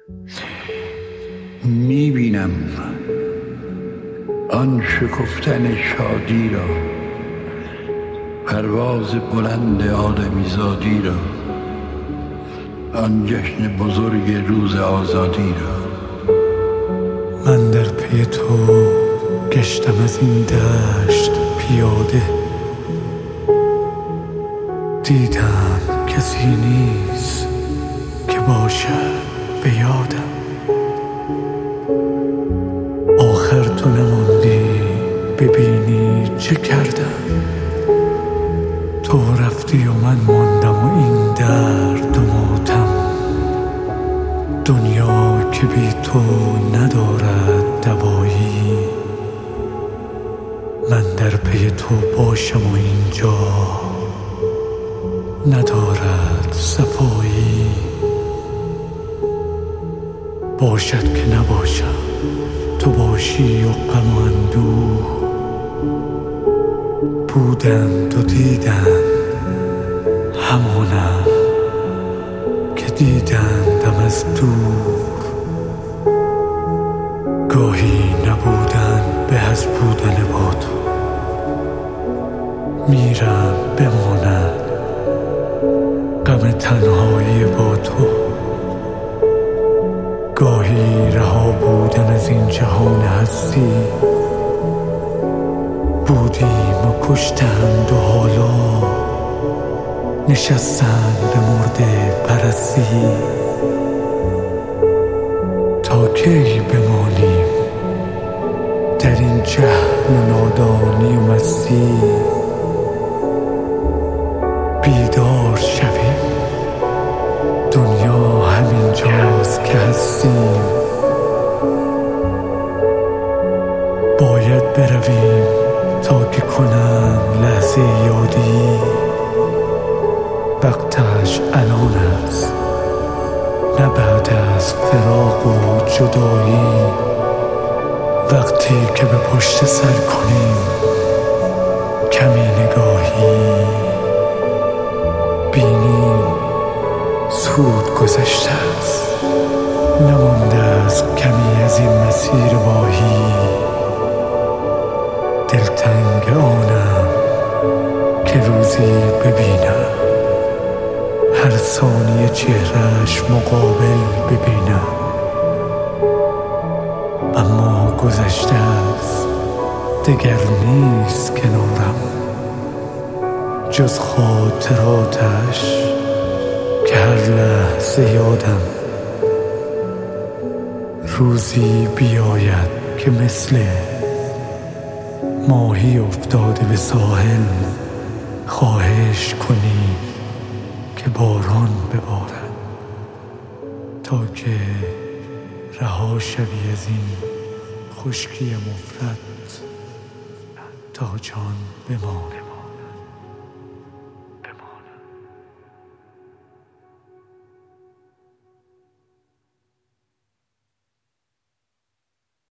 میبینم آن شکفتن شادی را، پرواز بلند آدمیزادی را، آن جشن بزرگ روز آزادی را. من در پی تو گشتم از این دشت پیاده، دیدم کسی نیست که باشد به یادم. آخر تو نماندی ببینی چه کردم. تو رفتی و من ماندم و این درد و ماتم. دنیا که بی تو ندارد دوایی، من در پی تو باشم و اینجا ندارد صفایی. باشد که نباشم، تو باشی و غم و اندوه بودند و دیدند همانم که دیدندم از دور. گاهی نبودن به از بودن با تو، میرم بماند غم تنهایی با تو. گاهی رها بودن از این جهان هستی، بودیم و کشتند و حالا نشستند به مرده پرستی. تا کی بمانیم در این جهل و نادانی و مستی؟ بیدار شویم، دنیا همینجاست که هستیم. باید برویم تا که کنند لحظه یادی. وقتش الان است، نه بعد از فراق و جدایی. وقتی که به پشت سر کنیم کمی نگاهی، بینیم زود گذشته است، نمانده است کمی از این مسیر ماهی. دلتنگ آنم که روزی ببینم هر ثانیه چهرهش مقابل ببینم. اما گذشته است، دگر نیست کنارم جز خاطراتش که هر لحظه یادم. روزی بیاید که مثل ماهی افتاده به ساحل خواهش کنی که باران ببارد، تا که رها شوی از این خشکی مفرط، تا جان بماند.